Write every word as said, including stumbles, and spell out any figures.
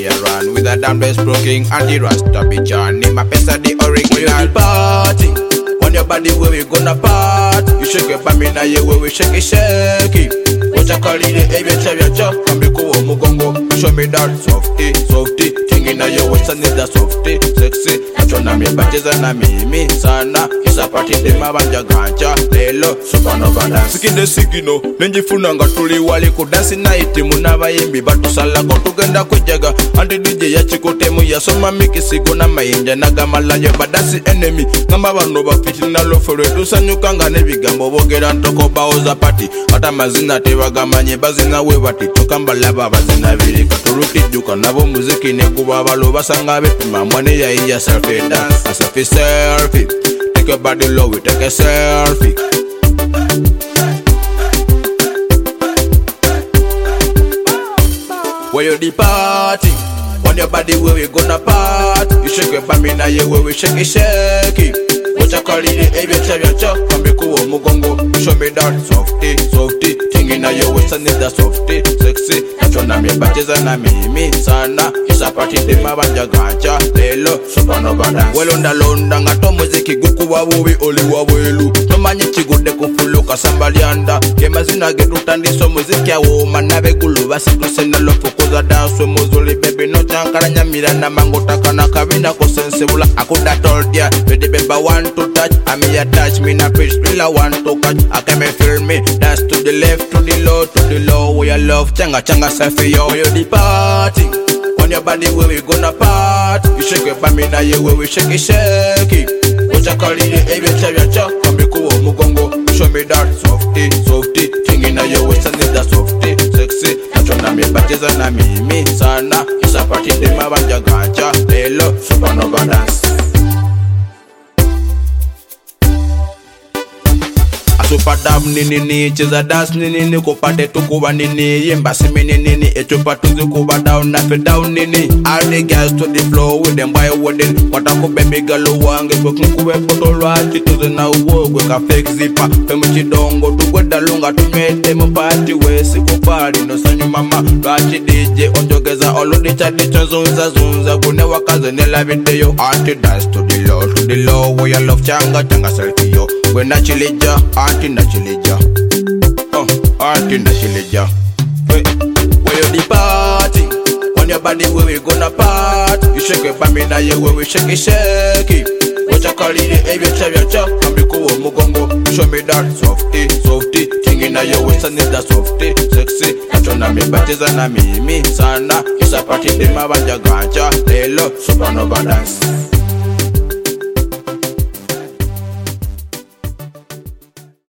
we are run with a damn best broken and the Rasta be Johnny. My pesa the original party. On your body where we gonna part. You shake your bami na ye where we shake it, shake it. What you call it, eh, you tell your chop. Come be cool, mugongo. Show me that softy, softy. Tingin na your waist and the softy, sexy. Achona mi bacheza na mimi sana. It's a party de mabanja ganja. Lelo, supernova dance. Sikinde sigino, nenjifuna nga tuli wali kudansi na iti munava yimbi. Batu salako tugenda kujaga. Andi D J ya chikotemu ya soma miki sigo na mainja. Naga malayo badasi enemy. Ngamba bano bafiti na lofere. Tusanyukanga nebigambo bogera ntoko baoza party. Ata mazina tewa gamanye bazina webati. Tokamba laba bazina vili katuruti juka. Nabo muziki ne kuba balo basanga bepi. Mamwane ya iya selfie dance. A selfie selfie. Take your body low, we take a selfie. Where you the party? On your body where we gonna part. You shake your bami na ye where we shake it, shake it. What you call it, eh, you tell your chop. Come be cool, mugongo. Show me that softy, softy. Tingin na your waist and the softy, sexy. Achona mi bacheza na mimi sana. It's a party de mabanja ganja. Lelo, supernova dance. Well onda londa ngato muziki guku wawowi oli wawelu. No manyi chigude kufulu kasambalianda. Kema zina gerutandiso muziki ya woma. Nabe gulu basi tusena lofukuza dance. Muzuli baby no chankara nyamira na mango takana kabina kosensebula. Akuda told ya, baby baby want to touch. I'm here touch me na fish still I want to catch. I can me feel me. Dance to the left, to the low, to the low. Where you love changa changa selfie yo. Where you the party? On your body where we gonna part. You shake your bami na ye where we shake it, shake it. What you call it, eh, you tell your chop. Come be cool, mugongo. Show me that softy, softy. Tingin na your waist and the softy, sexy. Achona mi bacheza na mimi sana. It's a party de mabanja ganja. Lelo, supernova dance. Super dam nini ni cheza dance nini ni kupate tukuba nini yemba simi nini ni echupa tuzi kuba down na fe down nini. All the girls to the floor with them by wooden. Wata kube migalo wange kwe kube potolo ati tuzi na uwogwe ka fake zipa. Femu chidongo tukwe dalunga tumete mpati we siku pari no sanyu mama. Rachi D J onjogeza oludi chadi chonzunza zunza. Kune wakaze nela video anti dance to the low to the low. Where you love changa changa selfie yo. When na chilija, auntie na chilija. Oh, auntie na chilija. Wait, where you the party? On your body where we gonna part. You shake your bami na ye where we shake it, shake it. What you call it, eh, you tell your chop. Come be cool, mugongo. Show me that softy, softy. Tingin na your waist and the softy, sexy. Achona mi bacheza na mimi sana. It's a party de mabanja ganja. Lelo, supernova dance.